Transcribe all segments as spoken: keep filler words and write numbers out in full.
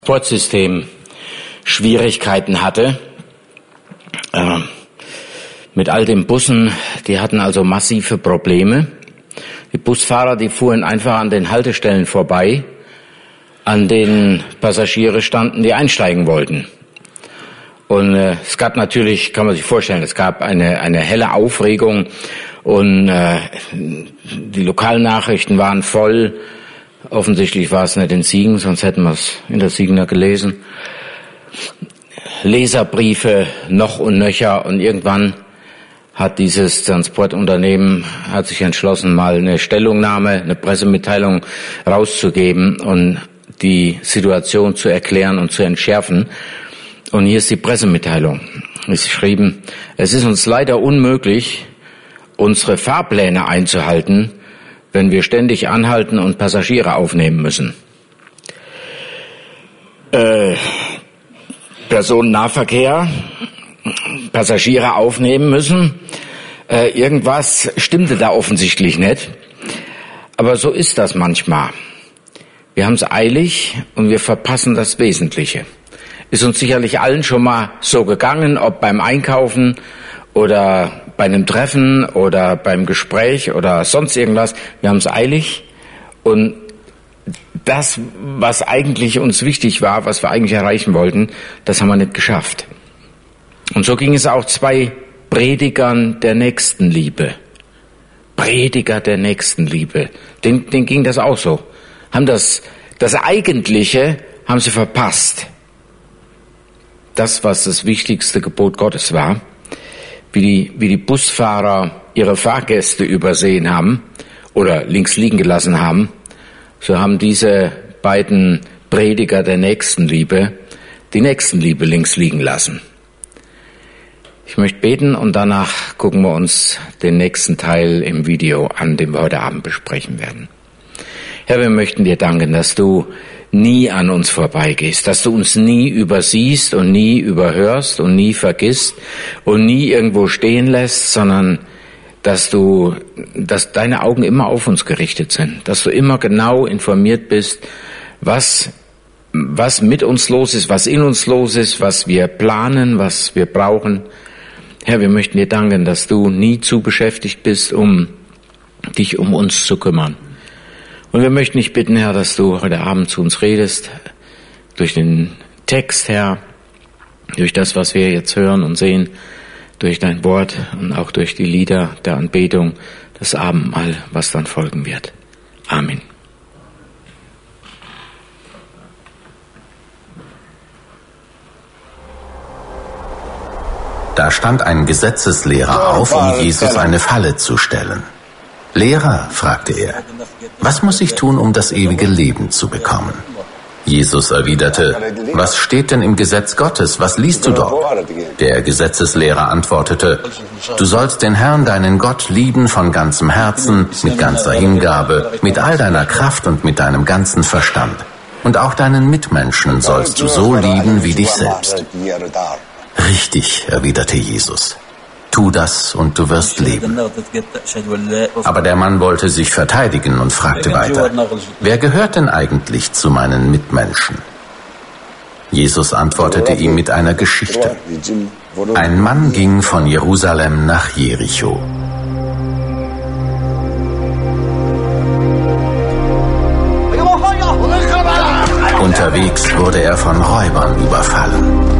Transportsystem Schwierigkeiten hatte. Äh, mit all den Bussen, die hatten also massive Probleme. Die Busfahrer, die fuhren einfach an den Haltestellen vorbei, an denen Passagiere standen, die einsteigen wollten. Und äh, es gab natürlich, kann man sich vorstellen, es gab eine eine helle Aufregung und äh, die Lokalnachrichten waren voll. Offensichtlich war es nicht in Siegen, sonst hätten wir es in der Siegener gelesen. Leserbriefe noch und nöcher, und irgendwann hat dieses Transportunternehmen hat sich entschlossen, mal eine Stellungnahme, eine Pressemitteilung rauszugeben und die Situation zu erklären und zu entschärfen. Und hier ist die Pressemitteilung. Es ist geschrieben: Es ist uns leider unmöglich, unsere Fahrpläne einzuhalten, wenn wir ständig anhalten und Passagiere aufnehmen müssen. Äh, Personennahverkehr, Passagiere aufnehmen müssen. Äh, irgendwas stimmte da offensichtlich nicht. Aber so ist das manchmal. Wir haben es eilig und wir verpassen das Wesentliche. Ist uns sicherlich allen schon mal so gegangen, ob beim Einkaufen oder bei einem Treffen oder beim Gespräch oder sonst irgendwas. Wir haben es eilig, und das, was eigentlich uns wichtig war, was wir eigentlich erreichen wollten, das haben wir nicht geschafft. Und so ging es auch zwei Predigern der Nächstenliebe. Prediger der Nächstenliebe. Denen, denen ging das auch so. Haben das, das Eigentliche haben sie verpasst. Das, was das wichtigste Gebot Gottes war. Wie die, wie die Busfahrer ihre Fahrgäste übersehen haben oder links liegen gelassen haben, so haben diese beiden Prediger der Nächstenliebe die Nächstenliebe links liegen lassen. Ich möchte beten, und danach gucken wir uns den nächsten Teil im Video an, den wir heute Abend besprechen werden. Herr, wir möchten dir danken, dass du nie an uns vorbeigehst, dass du uns nie übersiehst und nie überhörst und nie vergisst und nie irgendwo stehen lässt, sondern dass du, dass deine Augen immer auf uns gerichtet sind, dass du immer genau informiert bist, was, was mit uns los ist, was in uns los ist, was wir planen, was wir brauchen. Herr, wir möchten dir danken, dass du nie zu beschäftigt bist, um dich um uns zu kümmern. Und wir möchten dich bitten, Herr, dass du heute Abend zu uns redest, durch den Text, Herr, durch das, was wir jetzt hören und sehen, durch dein Wort und auch durch die Lieder der Anbetung, das Abendmahl, was dann folgen wird. Amen. Da stand ein Gesetzeslehrer auf, um Jesus eine Falle zu stellen. Lehrer, fragte er, was muss ich tun, um das ewige Leben zu bekommen? Jesus erwiderte, was steht denn im Gesetz Gottes? Was liest du dort? Der Gesetzeslehrer antwortete, du sollst den Herrn, deinen Gott, lieben von ganzem Herzen, mit ganzer Hingabe, mit all deiner Kraft und mit deinem ganzen Verstand. Und auch deinen Mitmenschen sollst du so lieben wie dich selbst. Richtig, erwiderte Jesus. Tu das und du wirst leben. Aber der Mann wollte sich verteidigen und fragte weiter, wer gehört denn eigentlich zu meinen Mitmenschen? Jesus antwortete ihm mit einer Geschichte. Ein Mann ging von Jerusalem nach Jericho. Unterwegs wurde er von Räubern überfallen.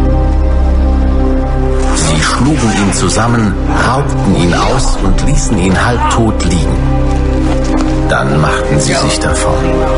Sie schlugen ihn zusammen, raubten ihn aus und ließen ihn halbtot liegen. Dann machten sie sich davon.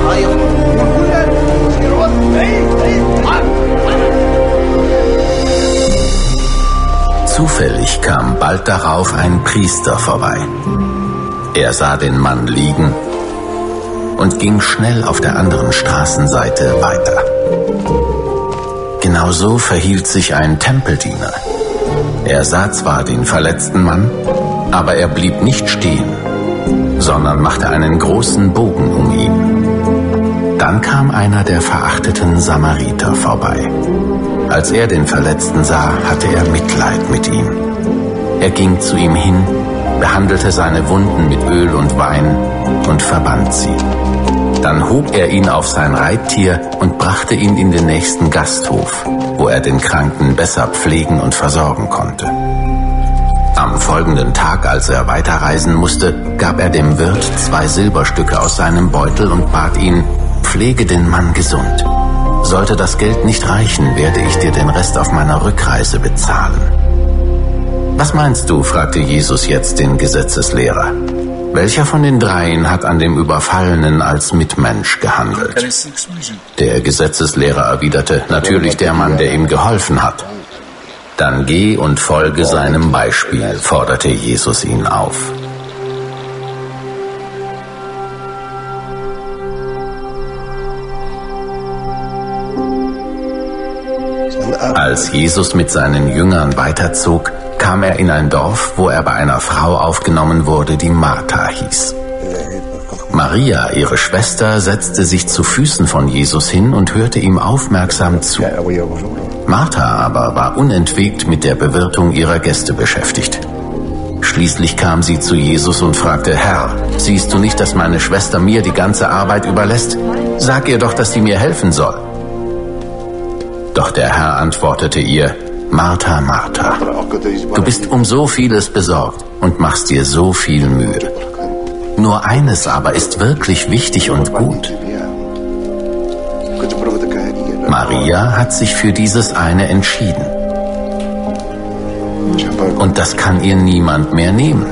Zufällig kam bald darauf ein Priester vorbei. Er sah den Mann liegen und ging schnell auf der anderen Straßenseite weiter. Genau so verhielt sich ein Tempeldiener. Er sah zwar den verletzten Mann, aber er blieb nicht stehen, sondern machte einen großen Bogen um ihn. Dann kam einer der verachteten Samariter vorbei. Als er den Verletzten sah, hatte er Mitleid mit ihm. Er ging zu ihm hin, behandelte seine Wunden mit Öl und Wein und verband sie. Dann hob er ihn auf sein Reittier und brachte ihn in den nächsten Gasthof, wo er den Kranken besser pflegen und versorgen konnte. Am folgenden Tag, als er weiterreisen musste, gab er dem Wirt zwei Silberstücke aus seinem Beutel und bat ihn, pflege den Mann gesund. Sollte das Geld nicht reichen, werde ich dir den Rest auf meiner Rückreise bezahlen. Was meinst du, fragte Jesus jetzt den Gesetzeslehrer. Welcher von den dreien hat an dem Überfallenen als Mitmensch gehandelt? Der Gesetzeslehrer erwiderte, natürlich der Mann, der ihm geholfen hat. Dann geh und folge seinem Beispiel, forderte Jesus ihn auf. Als Jesus mit seinen Jüngern weiterzog, kam er in ein Dorf, wo er bei einer Frau aufgenommen wurde, die Martha hieß. Maria, ihre Schwester, setzte sich zu Füßen von Jesus hin und hörte ihm aufmerksam zu. Martha aber war unentwegt mit der Bewirtung ihrer Gäste beschäftigt. Schließlich kam sie zu Jesus und fragte, Herr, siehst du nicht, dass meine Schwester mir die ganze Arbeit überlässt? Sag ihr doch, dass sie mir helfen soll. Doch der Herr antwortete ihr, Martha, Martha, du bist um so vieles besorgt und machst dir so viel Mühe. Nur eines aber ist wirklich wichtig und gut. Maria hat sich für dieses eine entschieden. Und das kann ihr niemand mehr nehmen.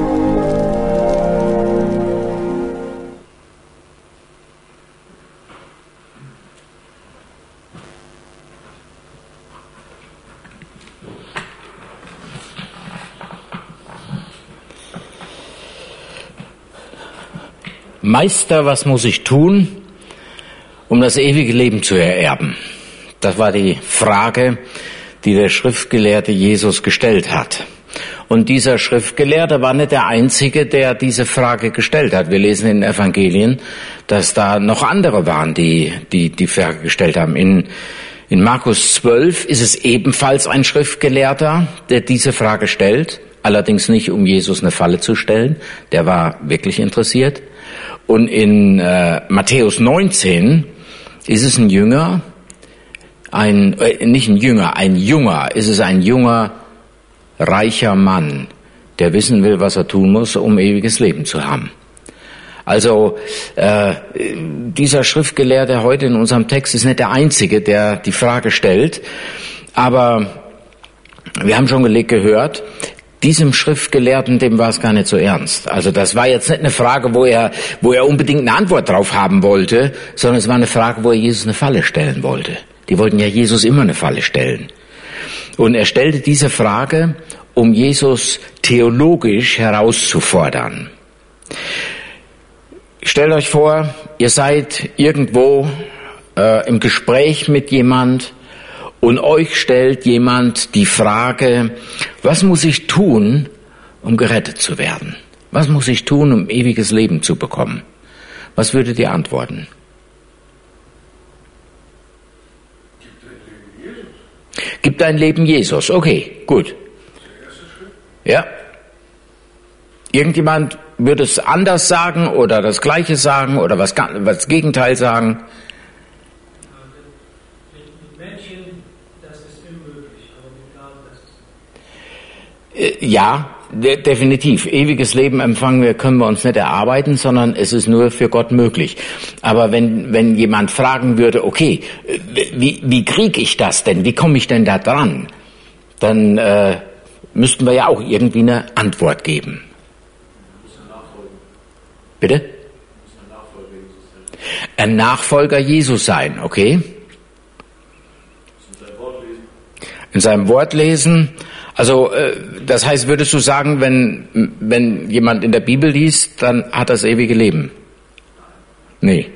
Meister, was muss ich tun, um das ewige Leben zu ererben? Das war die Frage, die der Schriftgelehrte Jesus gestellt hat. Und dieser Schriftgelehrte war nicht der Einzige, der diese Frage gestellt hat. Wir lesen in den Evangelien, dass da noch andere waren, die die, die Frage gestellt haben. In, in Markus zwölf ist es ebenfalls ein Schriftgelehrter, der diese Frage stellt. Allerdings nicht, um Jesus eine Falle zu stellen. Der war wirklich interessiert. Und in äh, Matthäus neunzehn ist es ein Jünger, ein äh, nicht ein Jünger, ein Junger, ist es ein junger, reicher Mann, der wissen will, was er tun muss, um ewiges Leben zu haben. Also äh, dieser Schriftgelehrte heute in unserem Text ist nicht der Einzige, der die Frage stellt, aber wir haben schon gehört, diesem Schriftgelehrten, dem war es gar nicht so ernst. Also das war jetzt nicht eine Frage, wo er, wo er unbedingt eine Antwort drauf haben wollte, sondern es war eine Frage, wo er Jesus eine Falle stellen wollte. Die wollten ja Jesus immer eine Falle stellen. Und er stellte diese Frage, um Jesus theologisch herauszufordern. Stellt euch vor, ihr seid irgendwo äh, im Gespräch mit jemand, und euch stellt jemand die Frage, was muss ich tun, um gerettet zu werden? Was muss ich tun, um ewiges Leben zu bekommen? Was würdet ihr antworten? Gib dein Leben Jesus. Okay, gut. Ja. Irgendjemand würde es anders sagen oder das Gleiche sagen oder was, was das Gegenteil sagen? Ja, de- definitiv. Ewiges Leben empfangen wir, können wir uns nicht erarbeiten, sondern es ist nur für Gott möglich. Aber wenn, wenn jemand fragen würde, okay, wie, wie kriege ich das denn? Wie komme ich denn da dran? Dann äh, müssten wir ja auch irgendwie eine Antwort geben. Bitte? Ein Nachfolger Jesus sein, okay? In seinem Wort lesen. Also das heißt, würdest du sagen, wenn wenn jemand in der Bibel liest, dann hat er das ewige Leben? Nee.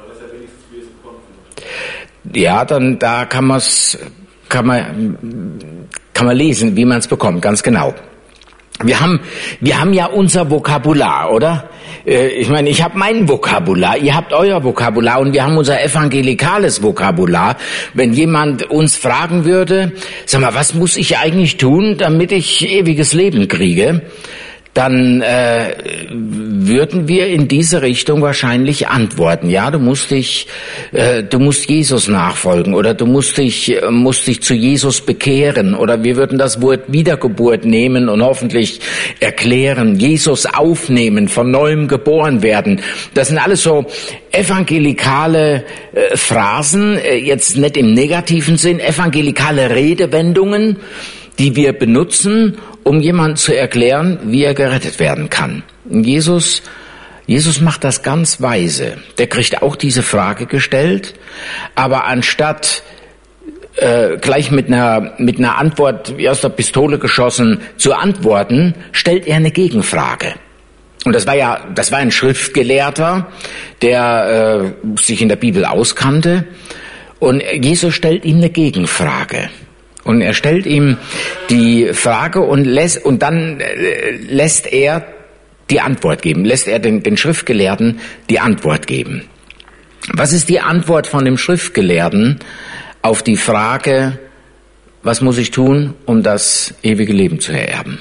Ja, dann da kann man's kann man kann man lesen, wie man es bekommt, ganz genau. Wir haben wir haben ja unser Vokabular, oder? Ich meine, ich habe mein Vokabular, ihr habt euer Vokabular und wir haben unser evangelikales Vokabular. Wenn jemand uns fragen würde, sag mal, was muss ich eigentlich tun, damit ich ewiges Leben kriege? dann äh, würden wir in diese Richtung wahrscheinlich antworten. Ja, du musst dich, äh, du musst Jesus nachfolgen oder du musst dich, musst dich zu Jesus bekehren, oder wir würden das Wort Wiedergeburt nehmen und hoffentlich erklären, Jesus aufnehmen, von neuem geboren werden. Das sind alles so evangelikale äh, Phrasen, äh, jetzt nicht im negativen Sinn, evangelikale Redewendungen, die wir benutzen, um jemandem zu erklären, wie er gerettet werden kann. Und Jesus, Jesus macht das ganz weise. Der kriegt auch diese Frage gestellt, aber anstatt äh, gleich mit einer, mit einer Antwort wie aus der Pistole geschossen zu antworten, stellt er eine Gegenfrage. Und das war ja, das war ein Schriftgelehrter, der äh, sich in der Bibel auskannte. Und Jesus stellt ihm eine Gegenfrage. Und er stellt ihm die Frage und lässt, und dann äh, lässt er die Antwort geben, lässt er den, den Schriftgelehrten die Antwort geben. Was ist die Antwort von dem Schriftgelehrten auf die Frage, was muss ich tun, um das ewige Leben zu ererben?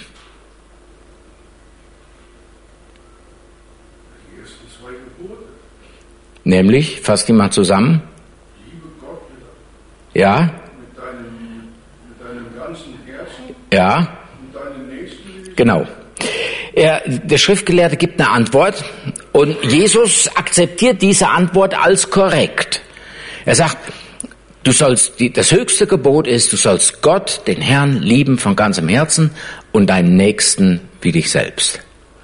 Die ersten zwei Gebote. Nämlich, fasst die mal zusammen. Liebe Gott mit, Ja, mit, deinem, mit deinem ganzen Herzen ja, und deinem Nächsten. genau. Er, der Schriftgelehrte gibt eine Antwort und Jesus akzeptiert diese Antwort als korrekt. Er sagt, du sollst, die, das höchste Gebot ist, du sollst Gott, den Herrn, lieben von ganzem Herzen und deinen Nächsten wie dich selbst.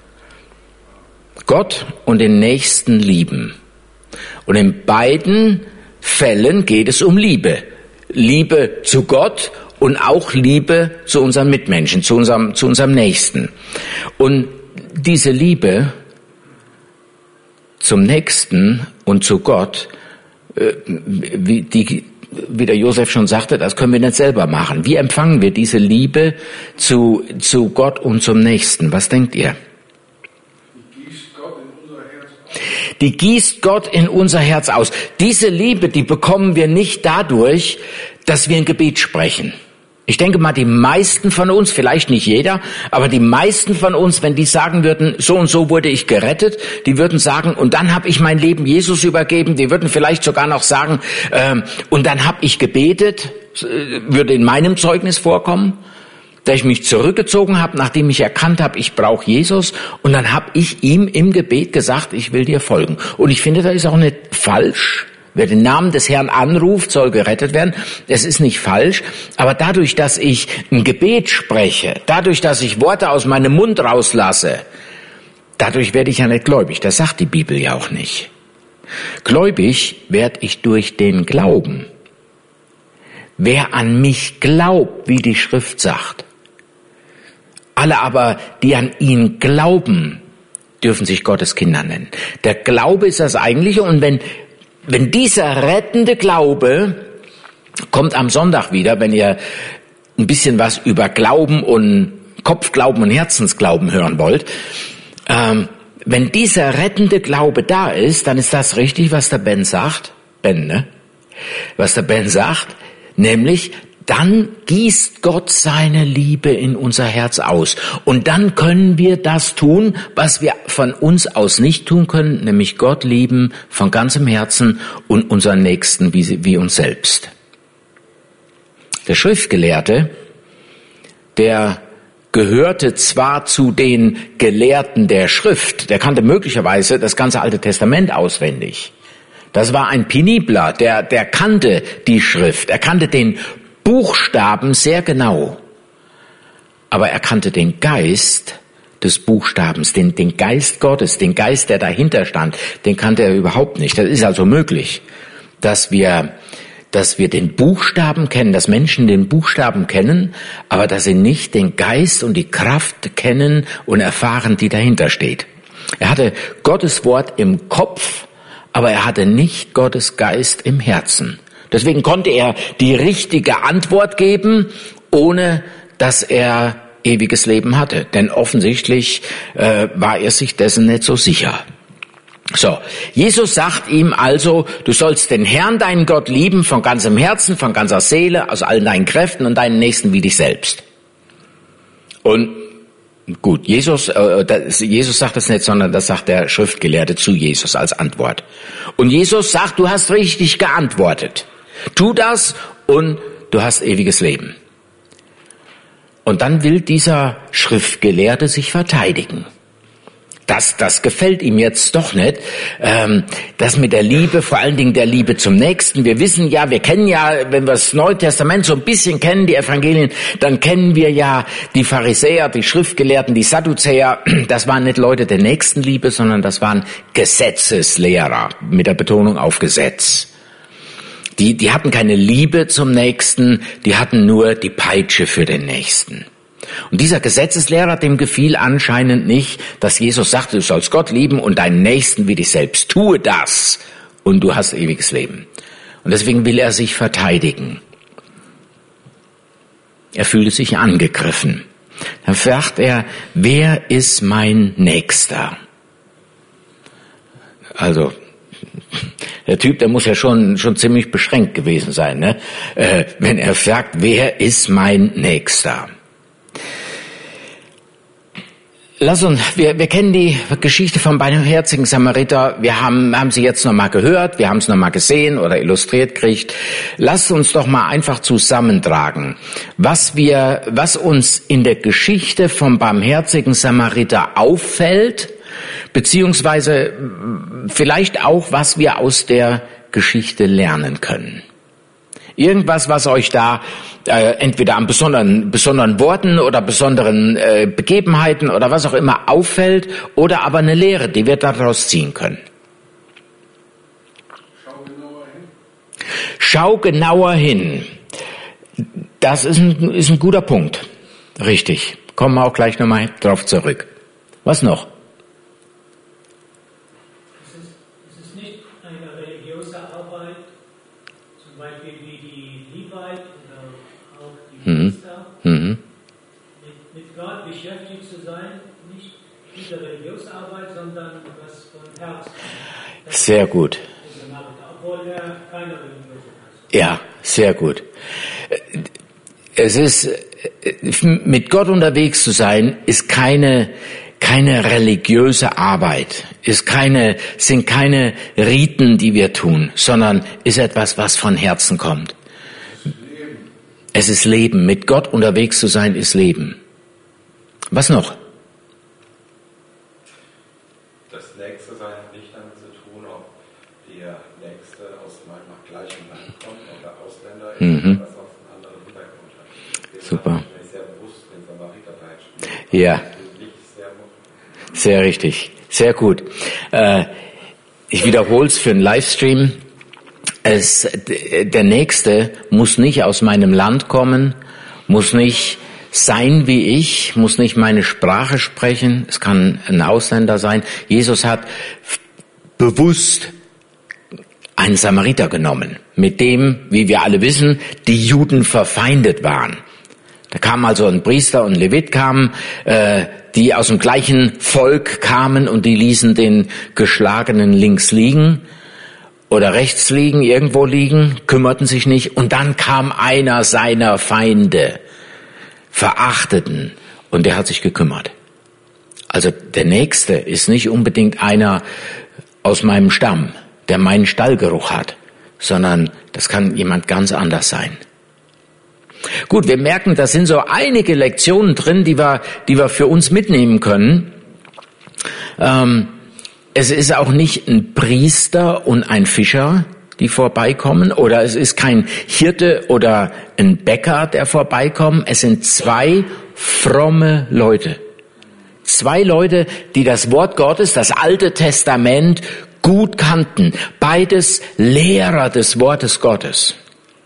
Gott und den Nächsten lieben. Und in beiden Fällen geht es um Liebe. Liebe zu Gott und auch Liebe zu unseren Mitmenschen, zu unserem, zu unserem Nächsten. Und diese Liebe zum Nächsten und zu Gott, wie, die, wie der Josef schon sagte, das können wir nicht selber machen. Wie empfangen wir diese Liebe zu, zu Gott und zum Nächsten? Was denkt ihr? Die gießt Gott in unser Herz aus. Diese Liebe, die bekommen wir nicht dadurch, dass wir ein Gebet sprechen. Ich denke mal, die meisten von uns, vielleicht nicht jeder, aber die meisten von uns, wenn die sagen würden, so und so wurde ich gerettet, die würden sagen, und dann habe ich mein Leben Jesus übergeben, die würden vielleicht sogar noch sagen, äh, und dann habe ich gebetet, würde in meinem Zeugnis vorkommen, dass ich mich zurückgezogen habe, nachdem ich erkannt habe, ich brauche Jesus, und dann habe ich ihm im Gebet gesagt, ich will dir folgen. Und ich finde, das ist auch nicht falsch. Wer den Namen des Herrn anruft, soll gerettet werden. Es ist nicht falsch, aber dadurch, dass ich ein Gebet spreche, dadurch, dass ich Worte aus meinem Mund rauslasse, dadurch werde ich ja nicht gläubig. Das sagt die Bibel ja auch nicht. Gläubig werde ich durch den Glauben. Wer an mich glaubt, wie die Schrift sagt. Alle aber, die an ihn glauben, dürfen sich Gottes Kinder nennen. Der Glaube ist das Eigentliche, und wenn Wenn dieser rettende Glaube kommt am Sonntag wieder, wenn ihr ein bisschen was über Glauben und Kopfglauben und Herzensglauben hören wollt, ähm, wenn dieser rettende Glaube da ist, dann ist das richtig, was der Ben sagt, Ben, ne? Was der Ben sagt, nämlich, dann gießt Gott seine Liebe in unser Herz aus. Und dann können wir das tun, was wir von uns aus nicht tun können, nämlich Gott lieben von ganzem Herzen und unseren Nächsten wie, wie uns selbst. Der Schriftgelehrte, der gehörte zwar zu den Gelehrten der Schrift, der kannte möglicherweise das ganze Alte Testament auswendig. Das war ein Penibler, der, der kannte die Schrift, er kannte den Buchstaben sehr genau, aber er kannte den Geist des Buchstabens, den, den Geist Gottes, den Geist, der dahinter stand, den kannte er überhaupt nicht. Das ist also möglich, dass wir, dass wir den Buchstaben kennen, dass Menschen den Buchstaben kennen, aber dass sie nicht den Geist und die Kraft kennen und erfahren, die dahinter steht. Er hatte Gottes Wort im Kopf, aber er hatte nicht Gottes Geist im Herzen. Deswegen konnte er die richtige Antwort geben, ohne dass er ewiges Leben hatte. Denn offensichtlich äh, war er sich dessen nicht so sicher. So, Jesus sagt ihm also, du sollst den Herrn, deinen Gott, lieben von ganzem Herzen, von ganzer Seele, aus allen deinen Kräften und deinen Nächsten wie dich selbst. Und Gut, Jesus, äh, das, Jesus sagt das nicht, sondern das sagt der Schriftgelehrte zu Jesus als Antwort. Und Jesus sagt, du hast richtig geantwortet. Tu das und du hast ewiges Leben. Und dann will dieser Schriftgelehrte sich verteidigen. Das, das gefällt ihm jetzt doch nicht. Ähm, das mit der Liebe, vor allen Dingen der Liebe zum Nächsten. Wir wissen ja, wir kennen ja, wenn wir das Neue Testament so ein bisschen kennen, die Evangelien, dann kennen wir ja die Pharisäer, die Schriftgelehrten, die Sadduzäer. Das waren nicht Leute der Nächstenliebe, sondern das waren Gesetzeslehrer mit der Betonung auf Gesetz. Die, die hatten keine Liebe zum Nächsten, die hatten nur die Peitsche für den Nächsten. Und dieser Gesetzeslehrer, dem gefiel anscheinend nicht, dass Jesus sagte, du sollst Gott lieben und deinen Nächsten wie dich selbst. Tue das und du hast ewiges Leben. Und deswegen will er sich verteidigen. Er fühlte sich angegriffen. Dann fragt er, wer ist mein Nächster? Also, der Typ, der muss ja schon schon ziemlich beschränkt gewesen sein, ne? Äh, wenn er fragt, wer ist mein Nächster? Lass uns, wir, wir kennen die Geschichte vom barmherzigen Samariter. Wir haben, haben sie jetzt nochmal gehört, wir haben es nochmal gesehen oder illustriert gekriegt. Lasst uns doch mal einfach zusammentragen, was wir, was uns in der Geschichte vom barmherzigen Samariter auffällt, beziehungsweise vielleicht auch, was wir aus der Geschichte lernen können. Irgendwas, was euch da äh, entweder an besonderen, besonderen Worten oder besonderen äh, Begebenheiten oder was auch immer auffällt oder aber eine Lehre, die wir daraus ziehen können. Schau genauer hin. Schau genauer hin. Das ist ein, ist ein guter Punkt. Richtig. Kommen wir auch gleich nochmal drauf zurück. Was noch? Mhm. Mhm. Mit, mit Gott beschäftigt zu sein, nicht diese religiöse Arbeit, sondern was von Herzen. Sehr gut. Obwohl er keine religiöse ist. Ja, sehr gut. Es ist, mit Gott unterwegs zu sein, ist keine, keine religiöse Arbeit, ist keine, sind keine Riten, die wir tun, sondern ist etwas, was von Herzen kommt. Es ist Leben. Mit Gott unterwegs zu sein, ist Leben. Was noch? Das Nächste sein hat nicht damit zu tun, ob der Nächste aus meinem gleichen Land kommt oder Ausländer ist, Mhm. oder was auf einen anderen Hintergrund hat. Wir Super. haben sehr bewusst den Samariter beispielsweise. Ja, Nicht sehr, sehr richtig. Sehr gut. Äh, ich wiederhole es für einen Livestream. Es, der Nächste muss nicht aus meinem Land kommen, muss nicht sein wie ich, muss nicht meine Sprache sprechen. Es kann ein Ausländer sein. Jesus hat bewusst einen Samariter genommen, mit dem, wie wir alle wissen, die Juden verfeindet waren. Da kam also ein Priester und ein Levit kamen, äh, die aus dem gleichen Volk kamen und die ließen den Geschlagenen links liegen oder rechts liegen, irgendwo liegen, kümmerten sich nicht. Und dann kam einer seiner Feinde, Verachteten, und der hat sich gekümmert. Also der Nächste ist nicht unbedingt einer aus meinem Stamm, der meinen Stallgeruch hat, sondern das kann jemand ganz anders sein. Gut, wir merken, da sind so einige Lektionen drin, die wir, die wir für uns mitnehmen können. Ähm, Es ist auch nicht ein Priester und ein Fischer, die vorbeikommen, oder es ist kein Hirte oder ein Bäcker, der vorbeikommen. Es sind zwei fromme Leute. Zwei Leute, die das Wort Gottes, das Alte Testament, gut kannten. Beides Lehrer des Wortes Gottes.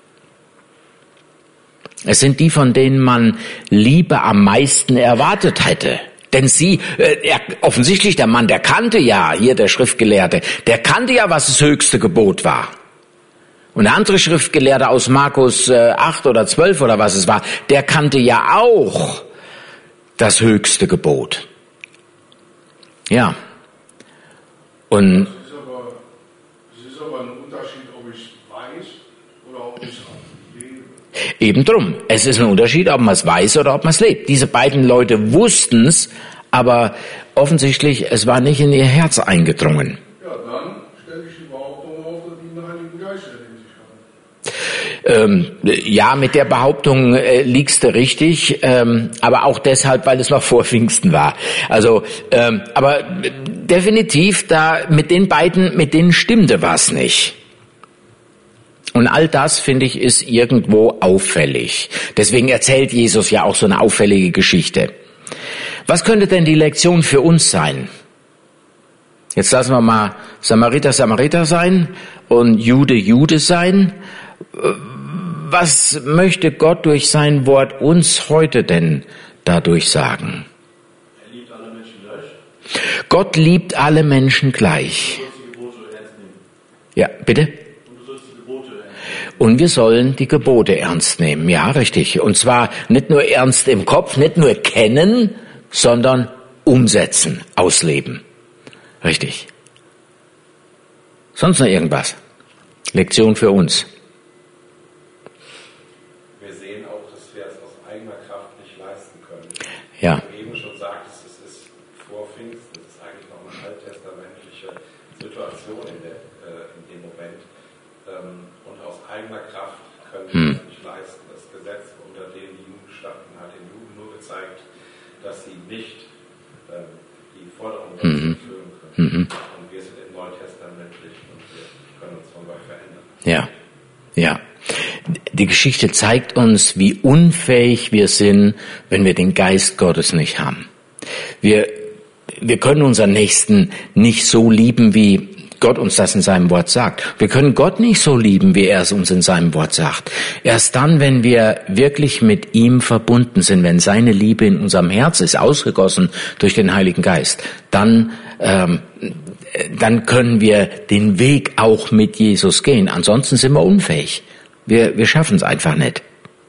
Es sind die, von denen man Liebe am meisten erwartet hätte. Denn sie, äh, er, offensichtlich der Mann, der kannte ja, hier der Schriftgelehrte, der kannte ja, was das höchste Gebot war. Und der andere Schriftgelehrte aus Markus äh, acht oder zwölf oder was es war, der kannte ja auch das höchste Gebot. Ja. Und Es ist aber, es ist aber ein Unterschied, ob ich weiß oder ob ich lebe. Eben drum. Es ist ein Unterschied, ob man es weiß oder ob man es lebt. Diese beiden Leute wussten es, aber offensichtlich, es war nicht in ihr Herz eingedrungen. Ja, dann stelle ich die Behauptung auf, dass die einen Heiligen Geist in sich haben. Ähm, ja, mit der Behauptung äh, liegst du richtig, ähm, aber auch deshalb, weil es noch vor Pfingsten war. Also, ähm, aber definitiv, da mit den beiden, mit denen stimmte was nicht. Und all das, finde ich, ist irgendwo auffällig. Deswegen erzählt Jesus ja auch so eine auffällige Geschichte. Was könnte denn die Lektion für uns sein? Jetzt lassen wir mal Samariter Samariter sein und Jude Jude sein. Was möchte Gott durch sein Wort uns heute denn dadurch sagen? Er liebt alle Menschen gleich. Gott liebt alle Menschen gleich. Du sollst die Gebote ernst nehmen. Ja, bitte? Und du sollst die Gebote ernst nehmen. Und wir sollen die Gebote ernst nehmen. Ja, richtig. Und zwar nicht nur ernst im Kopf, nicht nur kennen, sondern umsetzen, ausleben. Richtig. Sonst noch irgendwas? Lektion für uns. Wir sehen auch, dass wir es aus eigener Kraft nicht leisten können. Ja. Wie du eben schon sagtest, es ist vor Pfingsten, es ist eigentlich noch eine alttestamentliche Situation in, der, äh, in dem Moment. Ähm, und aus eigener Kraft können wir Hm. es nicht leisten. Das Gesetz, unter dem die Juden standen, hat den Juden nur gezeigt, dass sie nicht ähm, die Forderungen Mhm. erfüllen können. Mhm. Und wir sind im neutestamentlich und wir können uns von Gott verändern. Ja, ja. Die Geschichte zeigt uns, wie unfähig wir sind, wenn wir den Geist Gottes nicht haben. Wir, wir können unseren Nächsten nicht so lieben, wie Gott uns das in seinem Wort sagt. Wir können Gott nicht so lieben, wie er es uns in seinem Wort sagt. Erst dann, wenn wir wirklich mit ihm verbunden sind, wenn seine Liebe in unserem Herz ist, ausgegossen durch den Heiligen Geist, dann, ähm, dann können wir den Weg auch mit Jesus gehen. Ansonsten sind wir unfähig. Wir, wir schaffen es einfach nicht.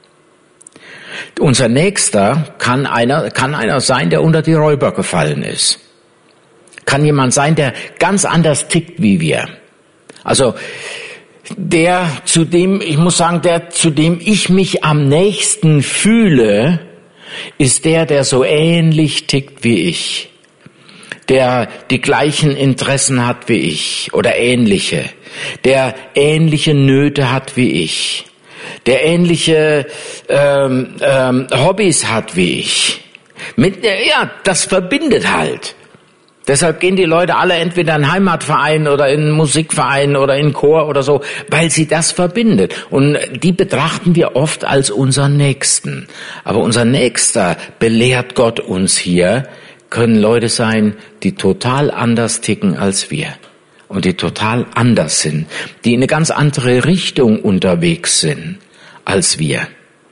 Unser Nächster kann einer, kann einer sein, der unter die Räuber gefallen ist. Kann jemand sein, der ganz anders tickt wie wir. Also der, zu dem, ich muss sagen, der, zu dem ich mich am nächsten fühle, ist der, der so ähnlich tickt wie ich. Der die gleichen Interessen hat wie ich oder ähnliche. Der ähnliche Nöte hat wie ich. Der ähnliche ähm, ähm, Hobbys hat wie ich. Mit, ja, das verbindet halt. Deshalb gehen die Leute alle entweder in einen Heimatverein oder in einen Musikverein oder in einen Chor oder so, weil sie das verbindet. Und die betrachten wir oft als unseren Nächsten. Aber unser Nächster, belehrt Gott uns hier, können Leute sein, die total anders ticken als wir. Und die total anders sind. Die in eine ganz andere Richtung unterwegs sind als wir.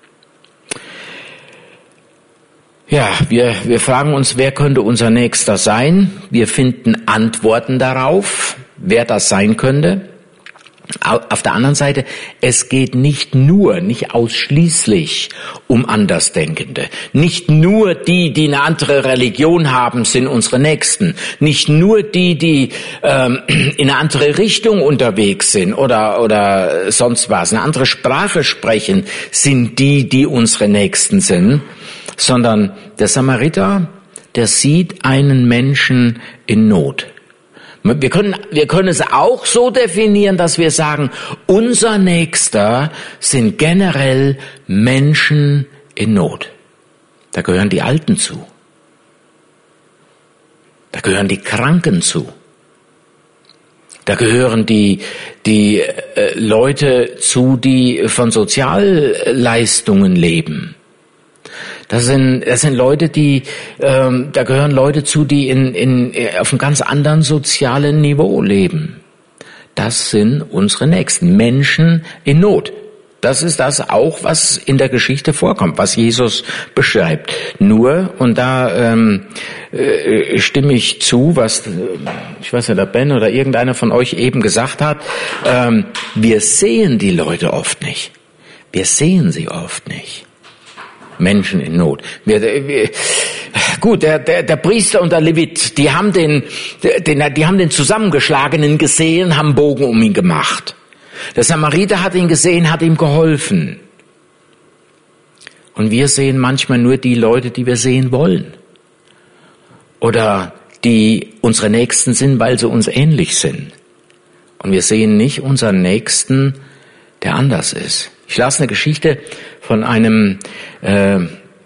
Ja, wir, wir fragen uns, wer könnte unser Nächster sein? Wir finden Antworten darauf, wer das sein könnte. Auf der anderen Seite, es geht nicht nur, nicht ausschließlich um Andersdenkende. Nicht nur die, die eine andere Religion haben, sind unsere Nächsten. Nicht nur die, die ähm, in eine andere Richtung unterwegs sind oder oder sonst was, eine andere Sprache sprechen, sind die, die unsere Nächsten sind. Sondern der Samariter, der sieht einen Menschen in Not. Wir können, wir können es auch so definieren, dass wir sagen, unser Nächster sind generell Menschen in Not. Da gehören die Alten zu. Da gehören die Kranken zu. Da gehören die, die äh, Leute zu, die von Sozialleistungen leben. Das sind, das sind Leute, die, ähm, da gehören Leute zu, die in, in, auf einem ganz anderen sozialen Niveau leben. Das sind unsere Nächsten, Menschen in Not. Das ist das auch, was in der Geschichte vorkommt, was Jesus beschreibt. Nur, und da ähm, äh, stimme ich zu, was, ich weiß nicht, der Ben oder irgendeiner von euch eben gesagt hat, ähm, wir sehen die Leute oft nicht. Wir sehen sie oft nicht. Menschen in Not. Wir, wir, gut, der, der, der Priester und der Levit, die haben den, den, die haben den Zusammengeschlagenen gesehen, haben Bogen um ihn gemacht. Der Samariter hat ihn gesehen, hat ihm geholfen. Und wir sehen manchmal nur die Leute, die wir sehen wollen. Oder die unsere Nächsten sind, weil sie uns ähnlich sind. Und wir sehen nicht unseren Nächsten, der anders ist. Ich las eine Geschichte von einem, äh,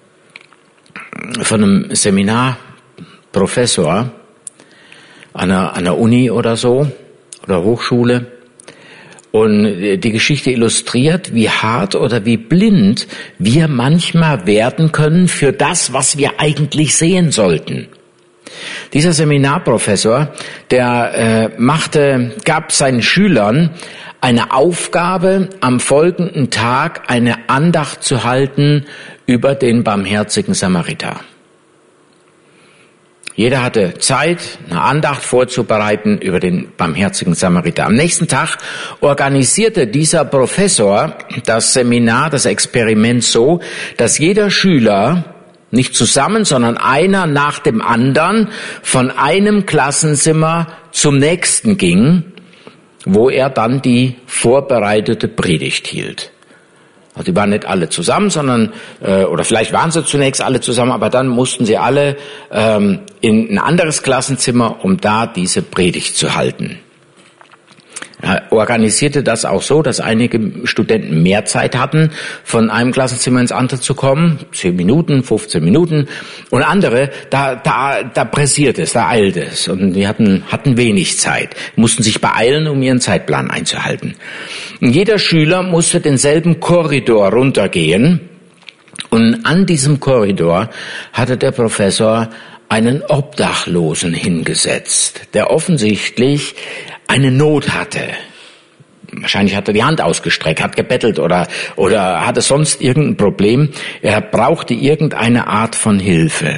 von einem Seminarprofessor an einer, an einer Uni oder so, oder Hochschule. Und die Geschichte illustriert, wie hart oder wie blind wir manchmal werden können für das, was wir eigentlich sehen sollten. Dieser Seminarprofessor, der äh, machte, gab seinen Schülern eine Aufgabe, am folgenden Tag eine Andacht zu halten über den barmherzigen Samariter. Jeder hatte Zeit, eine Andacht vorzubereiten über den barmherzigen Samariter. Am nächsten Tag organisierte dieser Professor das Seminar, das Experiment so, dass jeder Schüler nicht zusammen, sondern einer nach dem anderen von einem Klassenzimmer zum nächsten ging, wo er dann die vorbereitete Predigt hielt. Also die waren nicht alle zusammen, sondern, äh, oder vielleicht waren sie zunächst alle zusammen, aber dann mussten sie alle ähm, in ein anderes Klassenzimmer, um da diese Predigt zu halten. Er organisierte das auch so, dass einige Studenten mehr Zeit hatten, von einem Klassenzimmer ins andere zu kommen, zehn Minuten, fünfzehn Minuten, und andere, da, da, da pressierte es, da eilte es, und die hatten, hatten wenig Zeit, mussten sich beeilen, um ihren Zeitplan einzuhalten. Und jeder Schüler musste denselben Korridor runtergehen, und an diesem Korridor hatte der Professor einen Obdachlosen hingesetzt, der offensichtlich eine Not hatte. Wahrscheinlich hat er die Hand ausgestreckt, hat gebettelt oder, oder hatte sonst irgendein Problem. Er brauchte irgendeine Art von Hilfe.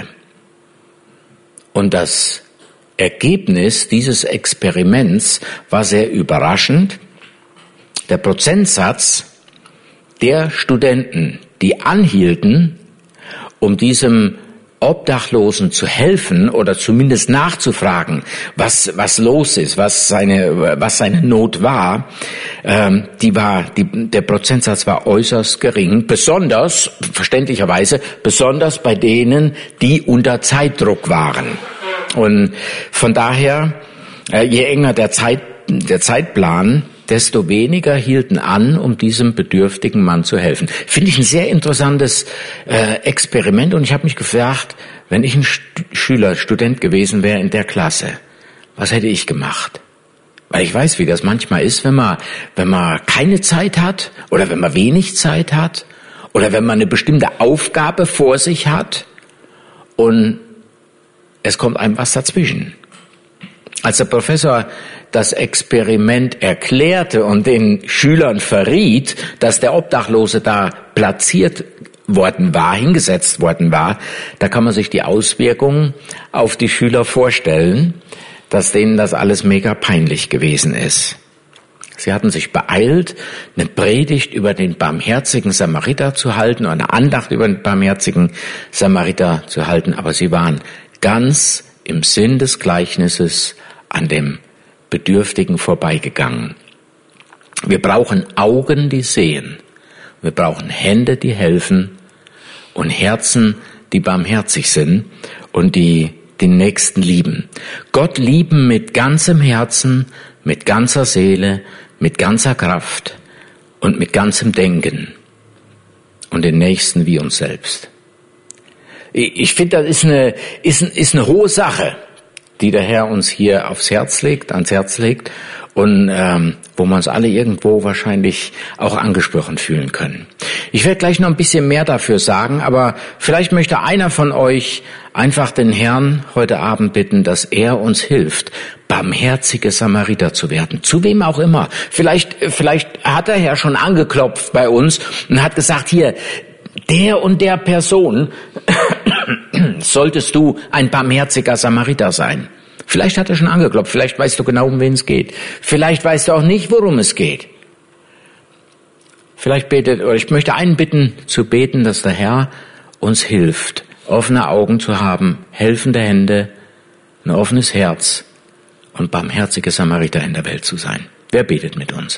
Und das Ergebnis dieses Experiments war sehr überraschend. Der Prozentsatz der Studenten, die anhielten, um diesem Obdachlosen zu helfen oder zumindest nachzufragen, was was los ist, was seine was seine Not war, ähm, die war die, der Prozentsatz war äußerst gering, besonders verständlicherweise besonders bei denen, die unter Zeitdruck waren. Und von daher, äh, je enger der Zeit der Zeitplan, desto weniger hielten an, um diesem bedürftigen Mann zu helfen. Finde ich ein sehr interessantes äh, Experiment, und ich habe mich gefragt, wenn ich ein St- Schüler, Student gewesen wäre in der Klasse, was hätte ich gemacht? Weil ich weiß, wie das manchmal ist, wenn man, wenn man keine Zeit hat oder wenn man wenig Zeit hat oder wenn man eine bestimmte Aufgabe vor sich hat und es kommt einem was dazwischen. Als der Professor das Experiment erklärte und den Schülern verriet, dass der Obdachlose da platziert worden war, hingesetzt worden war, da kann man sich die Auswirkungen auf die Schüler vorstellen, dass denen das alles mega peinlich gewesen ist. Sie hatten sich beeilt, eine Predigt über den barmherzigen Samariter zu halten, oder eine Andacht über den barmherzigen Samariter zu halten, aber sie waren ganz im Sinn des Gleichnisses an dem Bedürftigen vorbeigegangen. Wir brauchen Augen, die sehen. Wir brauchen Hände, die helfen, und Herzen, die barmherzig sind und die den Nächsten lieben. Gott lieben mit ganzem Herzen, mit ganzer Seele, mit ganzer Kraft und mit ganzem Denken, und den Nächsten wie uns selbst. Ich finde, das ist eine, ist, ist eine hohe Sache, die der Herr uns hier aufs Herz legt, ans Herz legt, und ähm, wo wir uns alle irgendwo wahrscheinlich auch angesprochen fühlen können. Ich werde gleich noch ein bisschen mehr dafür sagen, aber vielleicht möchte einer von euch einfach den Herrn heute Abend bitten, dass er uns hilft, barmherzige Samariter zu werden, zu wem auch immer. Vielleicht, vielleicht hat der Herr schon angeklopft bei uns und hat gesagt, hier, der und der Person solltest du ein barmherziger Samariter sein. Vielleicht hat er schon angeklopft, vielleicht weißt du genau, um wen es geht. Vielleicht weißt du auch nicht, worum es geht. Vielleicht betet, oder ich möchte einen bitten, zu beten, dass der Herr uns hilft, offene Augen zu haben, helfende Hände, ein offenes Herz und barmherzige Samariter in der Welt zu sein. Wer betet mit uns?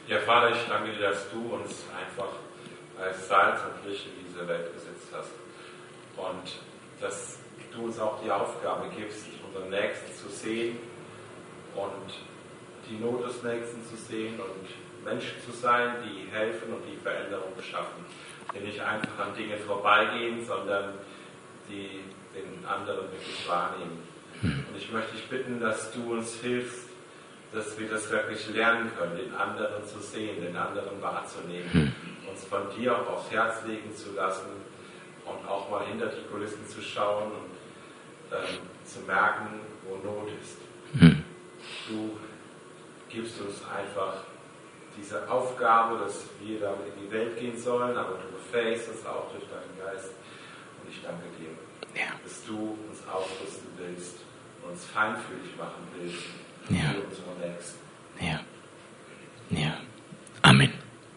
Ja, Vater, ich danke dir, dass du uns einfach als Salz und Licht in diese Welt gesetzt hast. Und dass du uns auch die Aufgabe gibst, unseren Nächsten zu sehen und die Not des Nächsten zu sehen und Menschen zu sein, die helfen und die Veränderung beschaffen. Die nicht einfach an Dinge vorbeigehen, sondern die den anderen wirklich wahrnehmen. Und ich möchte dich bitten, dass du uns hilfst, dass wir das wirklich lernen können, den anderen zu sehen, den anderen wahrzunehmen, uns von dir auch aufs Herz legen zu lassen und auch mal hinter die Kulissen zu schauen und ähm, zu merken, wo Not ist. Du gibst uns einfach diese Aufgabe, dass wir damit in die Welt gehen sollen, aber du befähigst uns auch durch deinen Geist. Und ich danke dir, ja. dass du uns aufrüsten willst und uns feinfühlig machen willst ja. für unsere Nächsten. Ja. Ja. Amen.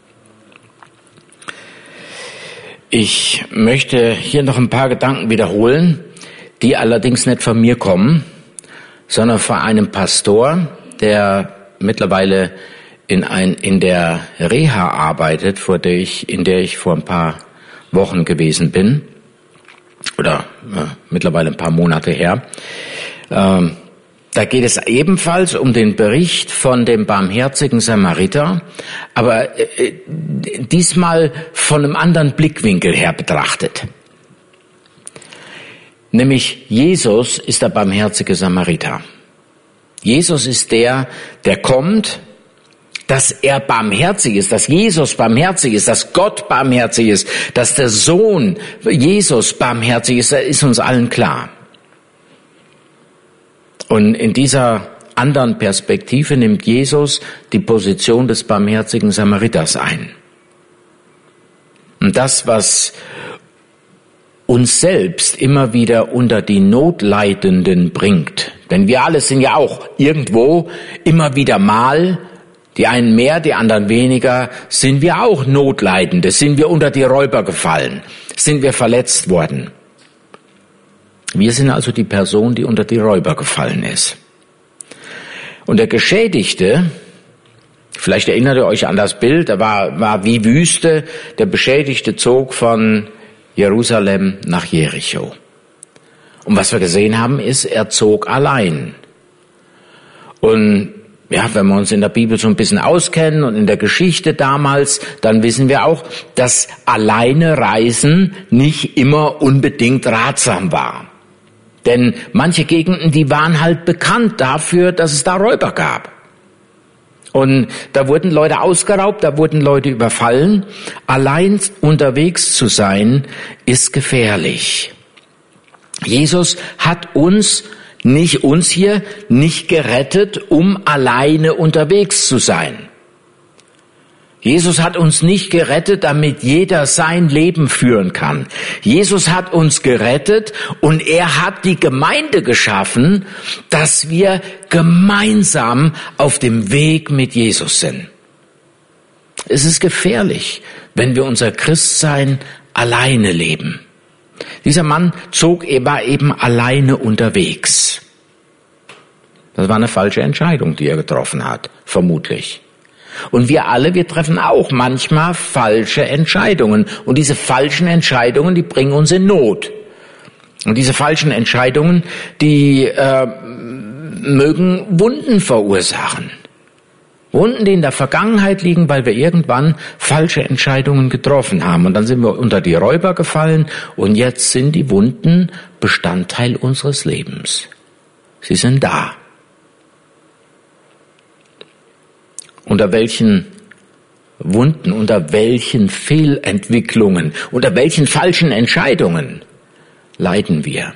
Ich möchte hier noch ein paar Gedanken wiederholen, die allerdings nicht von mir kommen, sondern von einem Pastor, der mittlerweile in ein in der Reha arbeitet, vor der ich in der ich vor ein paar Wochen gewesen bin oder äh, mittlerweile ein paar Monate her. Ähm, da geht es ebenfalls um den Bericht von dem barmherzigen Samariter, aber äh, diesmal von einem anderen Blickwinkel her betrachtet. Nämlich Jesus ist der barmherzige Samariter. Jesus ist der, der kommt, dass er barmherzig ist, dass Jesus barmherzig ist, dass Gott barmherzig ist, dass der Sohn Jesus barmherzig ist, das ist uns allen klar. Und in dieser anderen Perspektive nimmt Jesus die Position des barmherzigen Samariters ein. Und das, was uns selbst immer wieder unter die Notleidenden bringt, denn wir alle sind ja auch irgendwo immer wieder mal, die einen mehr, die anderen weniger, sind wir auch Notleidende, sind wir unter die Räuber gefallen, sind wir verletzt worden. Wir sind also die Person, die unter die Räuber gefallen ist. Und der Geschädigte, vielleicht erinnert ihr euch an das Bild, da war, war wie Wüste, der Beschädigte zog von Jerusalem nach Jericho. Und was wir gesehen haben, ist, er zog allein. Und ja, wenn wir uns in der Bibel so ein bisschen auskennen und in der Geschichte damals, dann wissen wir auch, dass alleine Reisen nicht immer unbedingt ratsam war. Denn manche Gegenden, die waren halt bekannt dafür, dass es da Räuber gab. Und da wurden Leute ausgeraubt, da wurden Leute überfallen. Allein unterwegs zu sein, ist gefährlich. Jesus hat uns, nicht uns hier, nicht gerettet, um alleine unterwegs zu sein. Jesus hat uns nicht gerettet, damit jeder sein Leben führen kann. Jesus hat uns gerettet und er hat die Gemeinde geschaffen, dass wir gemeinsam auf dem Weg mit Jesus sind. Es ist gefährlich, wenn wir unser Christsein alleine leben. Dieser Mann zog, er war eben alleine unterwegs. Das war eine falsche Entscheidung, die er getroffen hat, vermutlich. Und wir alle, wir treffen auch manchmal falsche Entscheidungen. Und diese falschen Entscheidungen, die bringen uns in Not. Und diese falschen Entscheidungen, die äh, mögen Wunden verursachen. Wunden, die in der Vergangenheit liegen, weil wir irgendwann falsche Entscheidungen getroffen haben. Und dann sind wir unter die Räuber gefallen und jetzt sind die Wunden Bestandteil unseres Lebens. Sie sind da. Unter welchen Wunden, unter welchen Fehlentwicklungen, unter welchen falschen Entscheidungen leiden wir?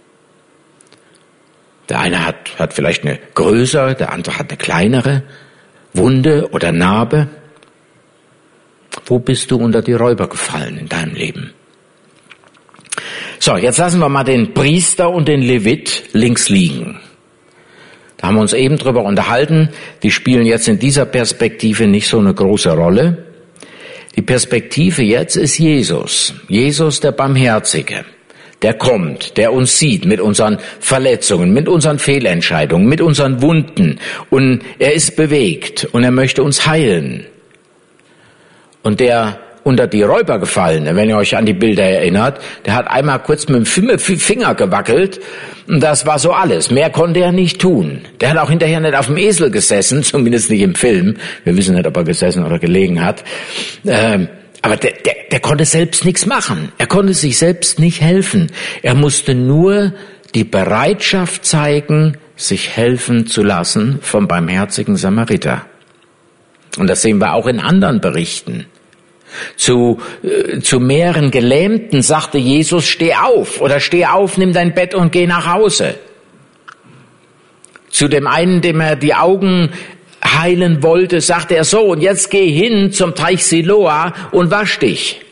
Der eine hat, hat vielleicht eine größere, der andere hat eine kleinere Wunde oder Narbe. Wo bist du unter die Räuber gefallen in deinem Leben? So, jetzt lassen wir mal den Priester und den Levit links liegen. Da haben wir uns eben drüber unterhalten. Die spielen jetzt in dieser Perspektive nicht so eine große Rolle. Die Perspektive jetzt ist Jesus. Jesus, der Barmherzige. Der kommt, der uns sieht mit unseren Verletzungen, mit unseren Fehlentscheidungen, mit unseren Wunden. Und er ist bewegt und er möchte uns heilen. Und der unter die Räuber gefallene, wenn ihr euch an die Bilder erinnert, der hat einmal kurz mit dem Finger gewackelt und das war so alles. Mehr konnte er nicht tun. Der hat auch hinterher nicht auf dem Esel gesessen, zumindest nicht im Film. Wir wissen nicht, ob er gesessen oder gelegen hat. Ähm, aber der, der, der konnte selbst nichts machen. Er konnte sich selbst nicht helfen. Er musste nur die Bereitschaft zeigen, sich helfen zu lassen vom barmherzigen Samariter. Und das sehen wir auch in anderen Berichten. Zu, äh, zu mehreren Gelähmten sagte Jesus, steh auf oder steh auf, nimm dein Bett und geh nach Hause. Zu dem einen, dem er die Augen heilen wollte, sagte er so, und jetzt geh hin zum Teich Siloa und wasch dich.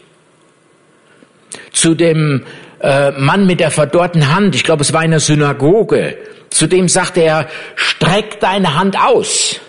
Zu dem äh, Mann mit der verdorrten Hand, ich glaube es war in der Synagoge, zu dem sagte er, streck deine Hand aus.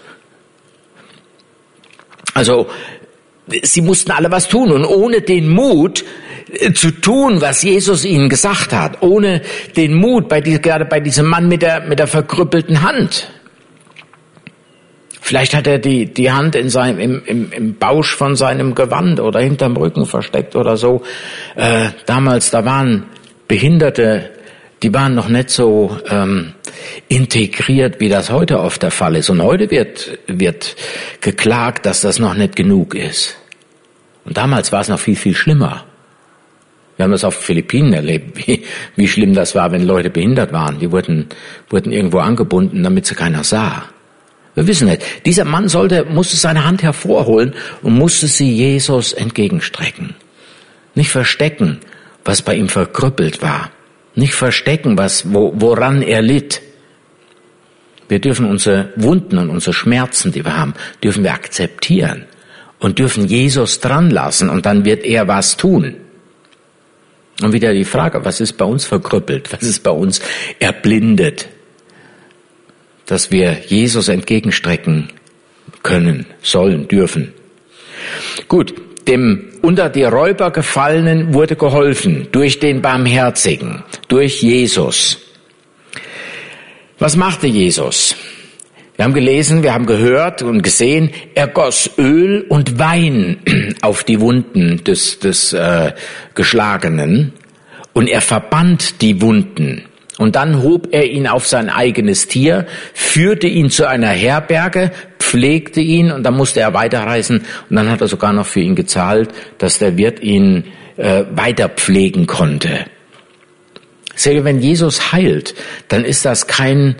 Also, sie mussten alle was tun und ohne den Mut äh, zu tun, was Jesus ihnen gesagt hat, ohne den Mut, bei die, gerade bei diesem Mann mit der, mit der verkrüppelten Hand. Vielleicht hat er die, die Hand in seinem, im, im, im Bausch von seinem Gewand oder hinterm Rücken versteckt oder so. Äh, damals, da waren Behinderte, die waren noch nicht so ähm, integriert, wie das heute oft der Fall ist. Und heute wird, wird geklagt, dass das noch nicht genug ist. Und damals war es noch viel, viel schlimmer. Wir haben das auf den Philippinen erlebt, wie, wie schlimm das war, wenn Leute behindert waren. Die wurden, wurden irgendwo angebunden, damit sie keiner sah. Wir wissen nicht. Dieser Mann sollte, musste seine Hand hervorholen und musste sie Jesus entgegenstrecken. Nicht verstecken, was bei ihm verkrüppelt war. Nicht verstecken, was, wo, woran er litt. Wir dürfen unsere Wunden und unsere Schmerzen, die wir haben, dürfen wir akzeptieren und dürfen Jesus dran lassen und dann wird er was tun. Und wieder die Frage, was ist bei uns verkrüppelt? Was ist bei uns erblindet? Dass wir Jesus entgegenstrecken können, sollen, dürfen. Gut, dem unter die Räuber Gefallenen wurde geholfen durch den Barmherzigen, durch Jesus. Was machte Jesus? Wir haben gelesen, wir haben gehört und gesehen, er goss Öl und Wein auf die Wunden des, des äh, Geschlagenen und er verband die Wunden. Und dann hob er ihn auf sein eigenes Tier, führte ihn zu einer Herberge, pflegte ihn und dann musste er weiterreisen. Und dann hat er sogar noch für ihn gezahlt, dass der Wirt ihn äh, weiter pflegen konnte. Seht ihr, wenn Jesus heilt, dann ist das kein,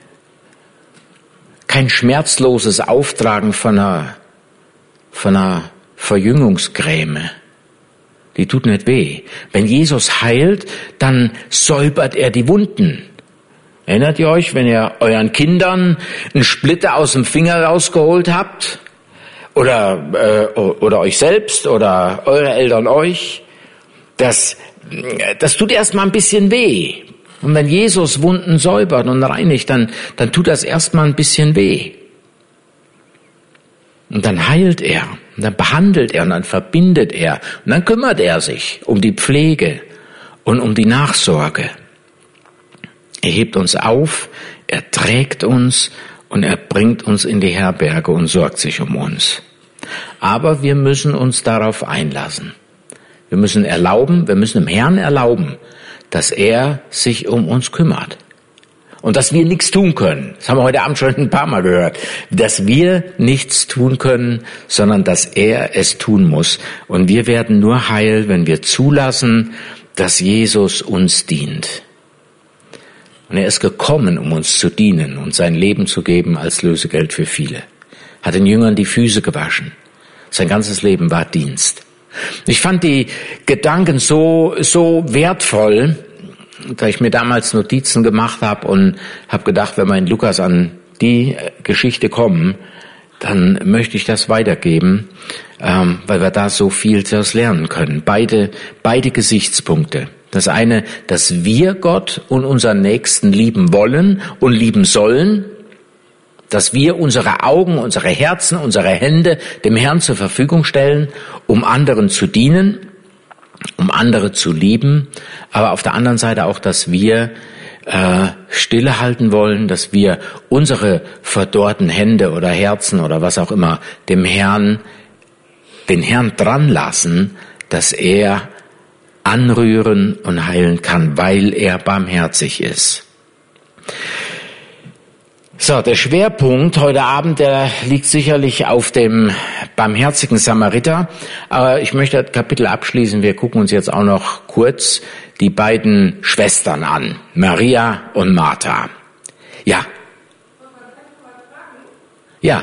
kein schmerzloses Auftragen von einer, von einer Verjüngungscreme. Die tut nicht weh. Wenn Jesus heilt, dann säubert er die Wunden. Erinnert ihr euch, wenn ihr euren Kindern einen Splitter aus dem Finger rausgeholt habt? Oder, äh, oder euch selbst oder eure Eltern euch? Das, das tut erstmal ein bisschen weh. Und wenn Jesus Wunden säubert und reinigt, dann, dann tut das erstmal ein bisschen weh. Und dann heilt er, und dann behandelt er, und dann verbindet er, und dann kümmert er sich um die Pflege und um die Nachsorge. Er hebt uns auf, er trägt uns und er bringt uns in die Herberge und sorgt sich um uns. Aber wir müssen uns darauf einlassen. Wir müssen erlauben, wir müssen dem Herrn erlauben, dass er sich um uns kümmert. Und dass wir nichts tun können. Das haben wir heute Abend schon ein paar Mal gehört. Dass wir nichts tun können, sondern dass er es tun muss. Und wir werden nur heil, wenn wir zulassen, dass Jesus uns dient. Und er ist gekommen, um uns zu dienen und sein Leben zu geben als Lösegeld für viele. Hat den Jüngern die Füße gewaschen. Sein ganzes Leben war Dienst. Ich fand die Gedanken so, so wertvoll, da ich mir damals Notizen gemacht habe und habe gedacht, wenn wir in Lukas an die Geschichte kommen, dann möchte ich das weitergeben, ähm, weil wir da so viel daraus lernen können. Beide, beide Gesichtspunkte. Das eine, dass wir Gott und unseren Nächsten lieben wollen und lieben sollen, dass wir unsere Augen, unsere Herzen, unsere Hände dem Herrn zur Verfügung stellen, um anderen zu dienen, um andere zu lieben, aber auf der anderen Seite auch, dass wir äh, Stille halten wollen, dass wir unsere verdorrten Hände oder Herzen oder was auch immer dem Herrn den Herrn dran lassen, dass er anrühren und heilen kann, weil er barmherzig ist. So, der Schwerpunkt heute Abend, der liegt sicherlich auf dem barmherzigen Samariter. Aber ich möchte das Kapitel abschließen. Wir gucken uns jetzt auch noch kurz die beiden Schwestern an, Maria und Martha. Ja. Ja.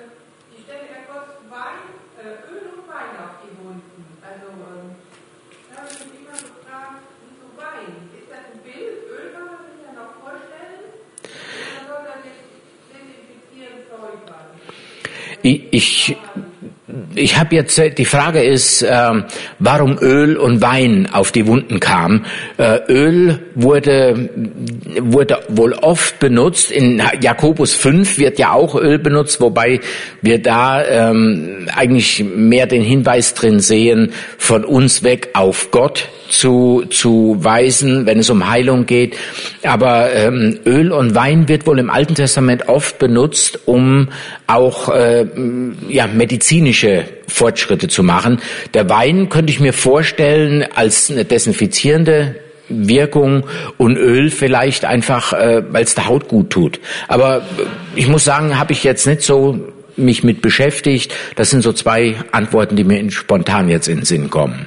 Ich, ich, ich habe jetzt, die Frage ist, äh, warum Öl und Wein auf die Wunden kam. Äh, Öl wurde, wurde wohl oft benutzt. In Jakobus fünf wird ja auch Öl benutzt, wobei wir da ähm, eigentlich mehr den Hinweis drin sehen, von uns weg auf Gott zu, zu weisen, wenn es um Heilung geht. Aber ähm, Öl und Wein wird wohl im Alten Testament oft benutzt, um auch äh, ja, medizinische Fortschritte zu machen. Der Wein könnte ich mir vorstellen als eine desinfizierende Wirkung und Öl vielleicht einfach, äh, weil es der Haut gut tut. Aber ich muss sagen, habe ich jetzt nicht so mich mit beschäftigt. Das sind so zwei Antworten, die mir spontan jetzt in den Sinn kommen.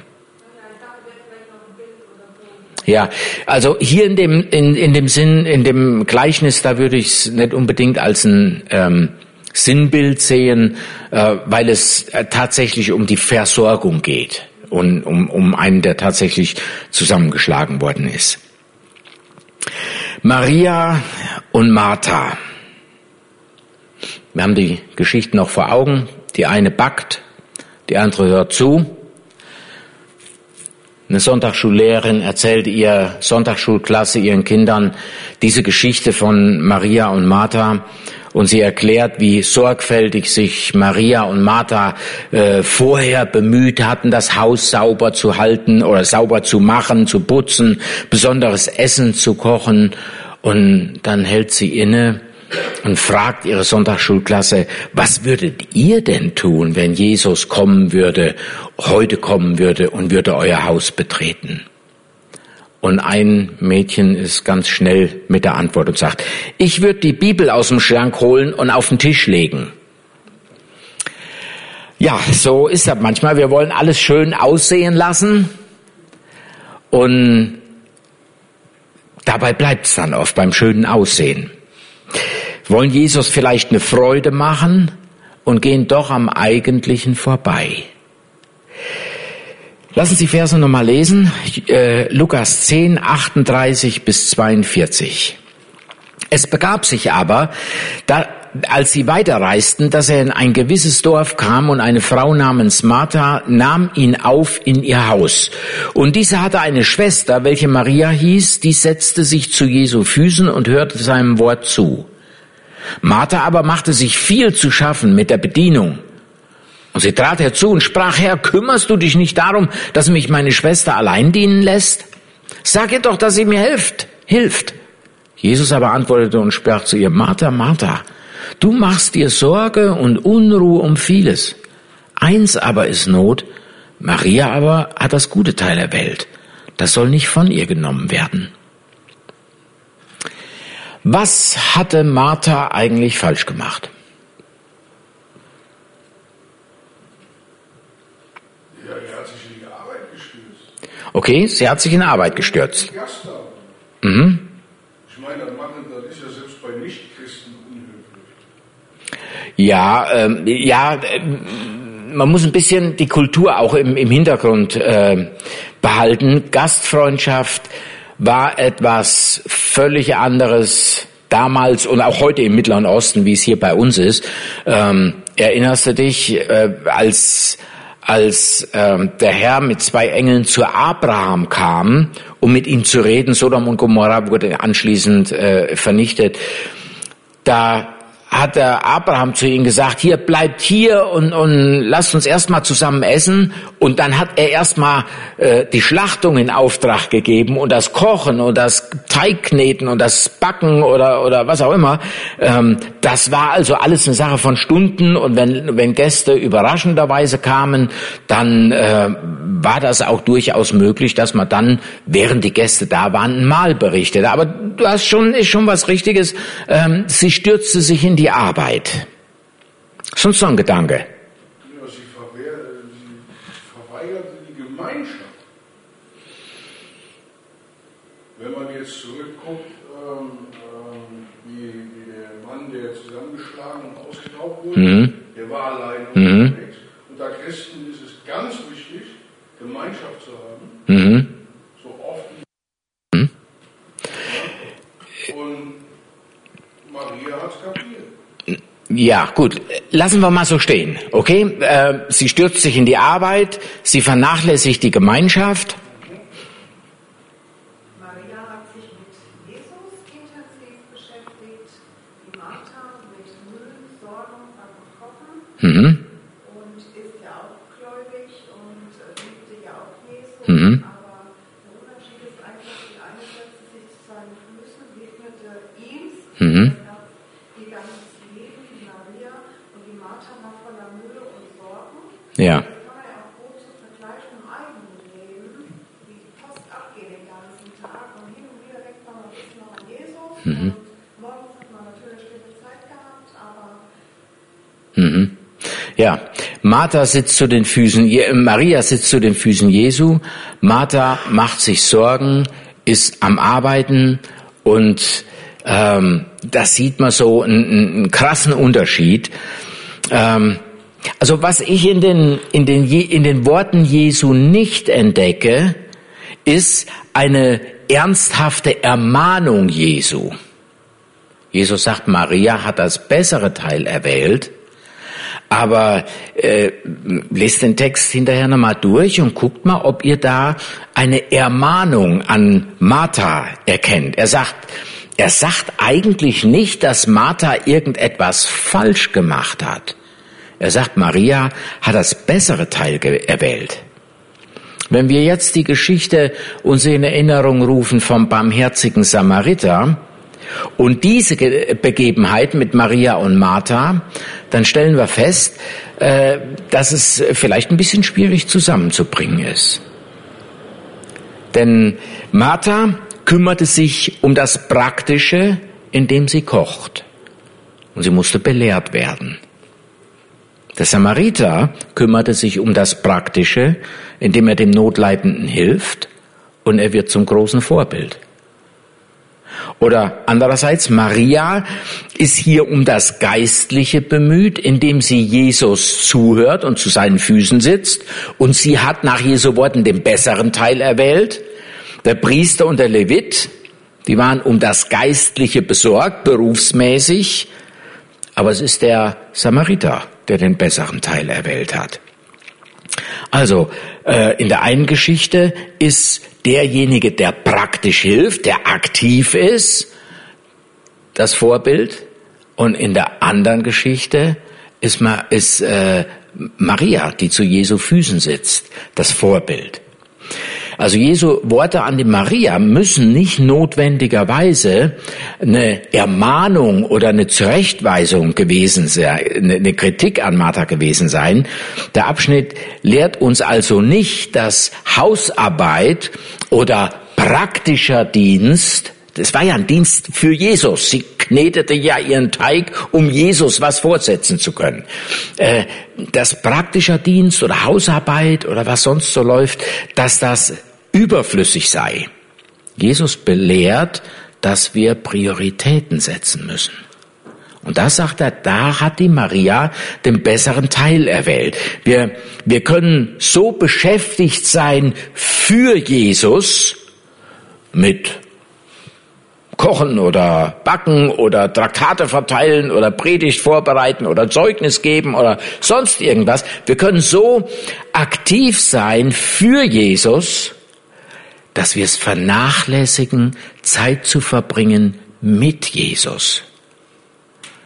Ja, also hier in dem in in dem Sinn, in dem Gleichnis, da würde ich es nicht unbedingt als ein ähm, Sinnbild sehen, äh, weil es äh, tatsächlich um die Versorgung geht und um um einen, der tatsächlich zusammengeschlagen worden ist. Maria und Martha. Wir haben die Geschichte noch vor Augen. Die eine backt, die andere hört zu. Eine Sonntagsschullehrerin erzählt ihr Sonntagsschulklasse, ihren Kindern, diese Geschichte von Maria und Martha. Und sie erklärt, wie sorgfältig sich Maria und Martha äh, vorher bemüht hatten, das Haus sauber zu halten oder sauber zu machen, zu putzen, besonderes Essen zu kochen. Und dann hält sie inne und fragt ihre Sonntagsschulklasse, was würdet ihr denn tun, wenn Jesus kommen würde, heute kommen würde und würde euer Haus betreten? Und ein Mädchen ist ganz schnell mit der Antwort und sagt, ich würde die Bibel aus dem Schrank holen und auf den Tisch legen. Ja, so ist das manchmal. Wir wollen alles schön aussehen lassen und dabei bleibt es dann oft beim schönen Aussehen. Wollen Jesus vielleicht eine Freude machen und gehen doch am Eigentlichen vorbei. Lassen Sie Verse nochmal lesen, äh, Lukas zehn, achtunddreißig bis zweiundvierzig. Es begab sich aber, da, als sie weiterreisten, dass er in ein gewisses Dorf kam und eine Frau namens Martha nahm ihn auf in ihr Haus. Und diese hatte eine Schwester, welche Maria hieß, die setzte sich zu Jesu Füßen und hörte seinem Wort zu. Martha aber machte sich viel zu schaffen mit der Bedienung. Und sie trat herzu und sprach, Herr, kümmerst du dich nicht darum, dass mich meine Schwester allein dienen lässt? Sag ihr doch, dass sie mir hilft, hilft. Jesus aber antwortete und sprach zu ihr, Martha, Martha, du machst dir Sorge und Unruhe um vieles. Eins aber ist Not, Maria aber hat das gute Teil erwählt. Das soll nicht von ihr genommen werden. Was hatte Martha eigentlich falsch gemacht? Ja, er hat sich in die Arbeit gestürzt. Okay, sie hat sich in Arbeit gestürzt. Gast haben. Mhm. Ich meine, das machen, das ist ja selbst bei Nichtchristen unhöflich. Ja, ähm, ja, äh, man muss ein bisschen die Kultur auch im, im Hintergrund äh, behalten. Gastfreundschaft war etwas völlig anderes damals und auch heute im Mittleren Osten, wie es hier bei uns ist. Ähm, erinnerst du dich, äh, als als ähm, der Herr mit zwei Engeln zu Abraham kam, um mit ihm zu reden, Sodom und Gomorra wurde anschließend äh, vernichtet, da hat der Abraham zu ihnen gesagt, hier bleibt hier und, und lasst uns erstmal zusammen essen. Und dann hat er erstmal äh, die Schlachtung in Auftrag gegeben und das Kochen und das Teigkneten und das Backen oder oder was auch immer. Ähm, das war also alles eine Sache von Stunden. Und wenn wenn Gäste überraschenderweise kamen, dann äh, war das auch durchaus möglich, dass man dann, während die Gäste da waren, ein Mahl berichtete. Aber du hast schon, ist schon was Richtiges. Ähm, sie stürzte sich in die Arbeit. Sonst noch ein Gedanke. Ja, sie, verwehr, sie verweigerte die Gemeinschaft. Wenn man jetzt zurückguckt, ähm, ähm, wie, wie der Mann, der zusammengeschlagen und ausgetaucht wurde, Mhm. der war alleine Mhm. unterwegs. Unter Christen ist es ganz wichtig, Gemeinschaft zu haben. Mhm. So oft. Mhm. Ja. Und Maria hat es kapiert. Ja, gut. Lassen wir mal so stehen, okay? Äh, sie stürzt sich in die Arbeit, sie vernachlässigt die Gemeinschaft. Maria hat sich mit Jesus intensiv beschäftigt, die Martha mit Mühen, Sorgen beim Kochen Mhm. und ist ja auch gläubig und äh, liebte ja auch Jesus. Mhm. Aber der Unterschied ist einfach, die eine setzte sich zu seinen Füßen, widmete ihm Mhm. ihr ganzes Leben, die Maria, und die Martha war voller Mühe und Sorgen. Ja. Das kann man ja auch gut zu vergleichen im eigenen Leben, wie die Post abgeht den ganzen Tag und hin und wieder denkt man, man ist noch an Jesus Mhm. und morgens hat man natürlich stille Zeit gehabt, aber Mhm. Ja, Martha sitzt zu den Füßen, Maria sitzt zu den Füßen Jesu. Martha macht sich Sorgen, ist am Arbeiten und ähm, das sieht man so einen, einen krassen Unterschied. Ähm, also was ich in den in den in den Worten Jesu nicht entdecke, ist eine ernsthafte Ermahnung Jesu. Jesus sagt, Maria hat das bessere Teil erwählt. Aber äh, lest den Text hinterher nochmal durch und guckt mal, ob ihr da eine Ermahnung an Martha erkennt. Er sagt, er sagt eigentlich nicht, dass Martha irgendetwas falsch gemacht hat. Er sagt, Maria hat das bessere Teil erwählt. Wenn wir jetzt die Geschichte uns in Erinnerung rufen vom barmherzigen Samariter, und diese Begebenheit mit Maria und Martha, dann stellen wir fest, äh, dass es vielleicht ein bisschen schwierig zusammenzubringen ist. Denn Martha kümmerte sich um das Praktische, indem sie kocht. Und sie musste belehrt werden. Der Samariter kümmerte sich um das Praktische, indem er dem Notleidenden hilft, und er wird zum großen Vorbild. Oder andererseits, Maria ist hier um das Geistliche bemüht, indem sie Jesus zuhört und zu seinen Füßen sitzt. Und sie hat nach Jesu Worten den besseren Teil erwählt. Der Priester und der Levit, die waren um das Geistliche besorgt, berufsmäßig. Aber es ist der Samariter, der den besseren Teil erwählt hat. Also, äh, in der einen Geschichte ist derjenige, der praktisch hilft, der aktiv ist, das Vorbild. Und in der anderen Geschichte ist, Ma- ist äh, Maria, die zu Jesu Füßen sitzt, das Vorbild. Also Jesu Worte an die Maria müssen nicht notwendigerweise eine Ermahnung oder eine Zurechtweisung gewesen sein, eine Kritik an Martha gewesen sein. Der Abschnitt lehrt uns also nicht, dass Hausarbeit oder praktischer Dienst, das war ja ein Dienst für Jesus. Sie knetete ja ihren Teig, um Jesus was fortsetzen zu können. Äh, dass praktischer Dienst oder Hausarbeit oder was sonst so läuft, dass das überflüssig sei. Jesus belehrt, dass wir Prioritäten setzen müssen. Und da sagt er, da hat die Maria den besseren Teil erwählt. Wir, wir können so beschäftigt sein für Jesus mit Kochen oder Backen oder Traktate verteilen oder Predigt vorbereiten oder Zeugnis geben oder sonst irgendwas. Wir können so aktiv sein für Jesus, dass wir es vernachlässigen, Zeit zu verbringen mit Jesus.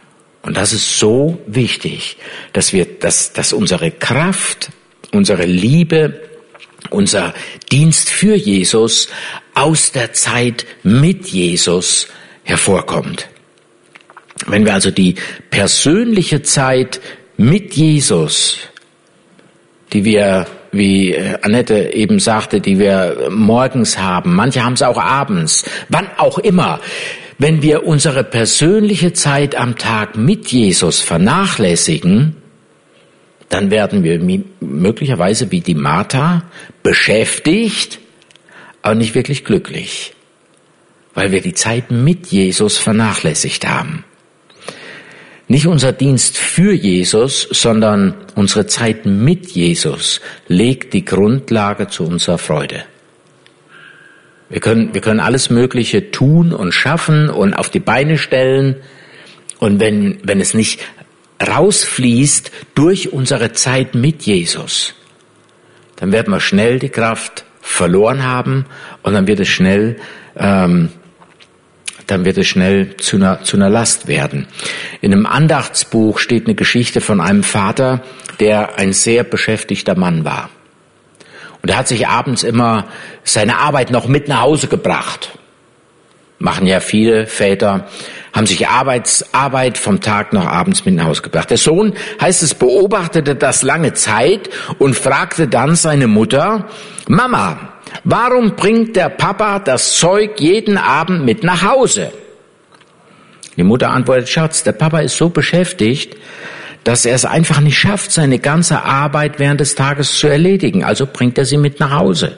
Und das ist so wichtig, dass wir, dass, dass unsere Kraft, unsere Liebe, unser Dienst für Jesus aus der Zeit mit Jesus hervorkommt. Wenn wir also die persönliche Zeit mit Jesus, die wir, wie Annette eben sagte, die wir morgens haben, manche haben es auch abends, wann auch immer, wenn wir unsere persönliche Zeit am Tag mit Jesus vernachlässigen, dann werden wir möglicherweise wie die Martha beschäftigt, aber nicht wirklich glücklich, weil wir die Zeit mit Jesus vernachlässigt haben. Nicht unser Dienst für Jesus, sondern unsere Zeit mit Jesus legt die Grundlage zu unserer Freude. Wir können, wir können alles Mögliche tun und schaffen und auf die Beine stellen. Und wenn, wenn es nicht rausfließt durch unsere Zeit mit Jesus, dann werden wir schnell die Kraft verloren haben und dann wird es schnell, ähm, dann wird es schnell zu einer, zu einer Last werden. In einem Andachtsbuch steht eine Geschichte von einem Vater, der ein sehr beschäftigter Mann war. Und er hat sich abends immer seine Arbeit noch mit nach Hause gebracht. Machen ja viele Väter, haben sich Arbeits, Arbeit vom Tag noch abends mit nach Hause gebracht. Der Sohn, heißt es, beobachtete das lange Zeit und fragte dann seine Mutter, Mama, warum bringt der Papa das Zeug jeden Abend mit nach Hause? Die Mutter antwortet, Schatz, der Papa ist so beschäftigt, dass er es einfach nicht schafft, seine ganze Arbeit während des Tages zu erledigen. Also bringt er sie mit nach Hause.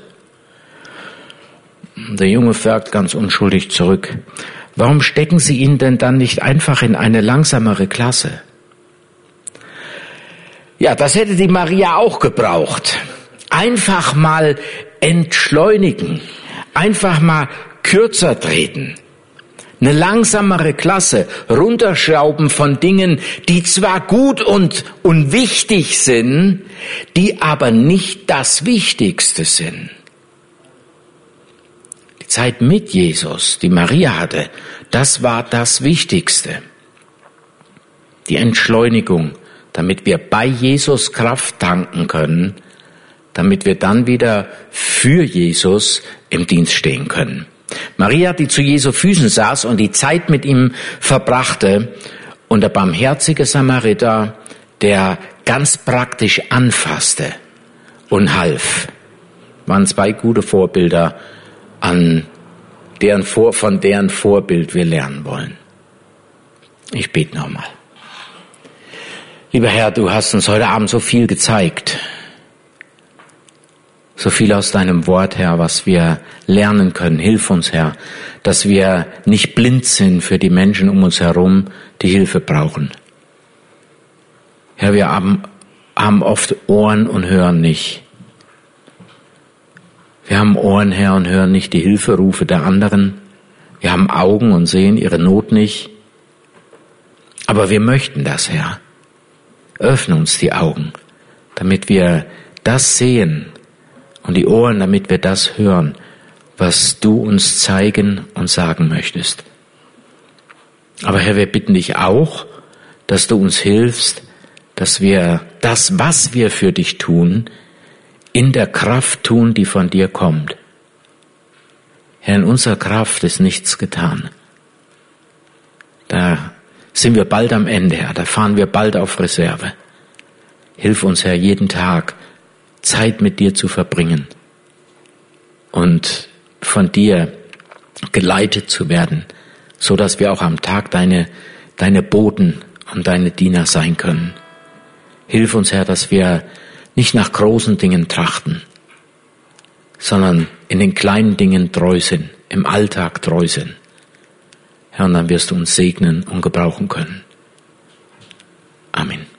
Der Junge fragt ganz unschuldig zurück, warum stecken Sie ihn denn dann nicht einfach in eine langsamere Klasse? Ja, das hätte die Maria auch gebraucht. Einfach mal entschleunigen, einfach mal kürzer treten. Eine langsamere Klasse, runterschrauben von Dingen, die zwar gut und, und wichtig sind, die aber nicht das Wichtigste sind. Die Zeit mit Jesus, die Maria hatte, das war das Wichtigste. Die Entschleunigung, damit wir bei Jesus Kraft tanken können, damit wir dann wieder für Jesus im Dienst stehen können. Maria, die zu Jesu Füßen saß und die Zeit mit ihm verbrachte, und der barmherzige Samariter, der ganz praktisch anfasste und half, waren zwei gute Vorbilder, an deren Vor, von deren Vorbild wir lernen wollen. Ich bete nochmal. Lieber Herr, du hast uns heute Abend so viel gezeigt. So viel aus deinem Wort, Herr, was wir lernen können. Hilf uns, Herr, dass wir nicht blind sind für die Menschen um uns herum, die Hilfe brauchen. Herr, wir haben, haben oft Ohren und hören nicht. Wir haben Ohren, Herr, und hören nicht die Hilferufe der anderen. Wir haben Augen und sehen ihre Not nicht. Aber wir möchten das, Herr. Öffne uns die Augen, damit wir das sehen, und die Ohren, damit wir das hören, was du uns zeigen und sagen möchtest. Aber Herr, wir bitten dich auch, dass du uns hilfst, dass wir das, was wir für dich tun, in der Kraft tun, die von dir kommt. Herr, in unserer Kraft ist nichts getan. Da sind wir bald am Ende, Herr, da fahren wir bald auf Reserve. Hilf uns, Herr, jeden Tag Zeit mit dir zu verbringen und von dir geleitet zu werden, so dass wir auch am Tag deine, deine Boten und deine Diener sein können. Hilf uns, Herr, dass wir nicht nach großen Dingen trachten, sondern in den kleinen Dingen treu sind, im Alltag treu sind. Herr, und dann wirst du uns segnen und gebrauchen können. Amen.